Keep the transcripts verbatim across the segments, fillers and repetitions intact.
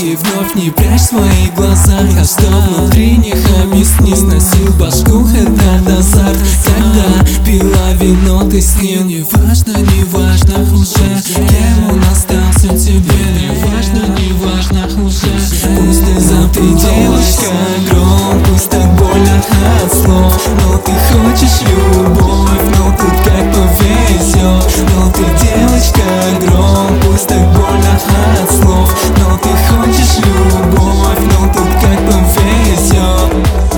И вновь не прячь свои глаза, а что внутри них объясни. Сносил башку этот азарт, когда пила вино ты с ним. Не важно, не важно уже, кем он остался тебе. Не важно, не важно уже, пусть ты за ты девочка гром, пусть так больно от слов. Но ты хочешь любовь, но тут как повезет. Но ты девочка гром, пусть так больно от слов. Но ты хочешь любовь, но тут как повезет.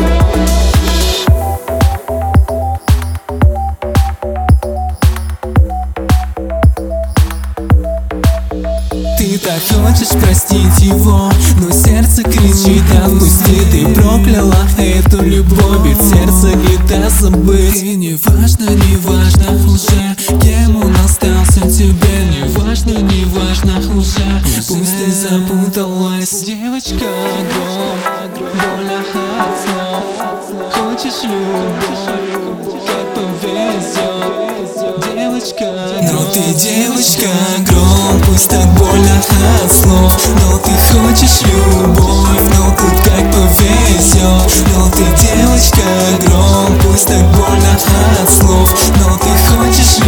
Ты так хочешь простить его, но сердце кричит: отпусти. Ты прокляла эту любовь, ведь сердце где-то забыть. И не важно, не важно уже, кем он остался тебе. Не важно, не важно уже, пусть ты запуталась. Девочка, огонь, больно от слов. Хочешь любовь, как повезет. Девочка, но ты девочка гром, пусть так больно от слов. Но ты хочешь любовь, но тут как повезет. Но ты девочка гром, пусть так больно от слов. Но ты хочешь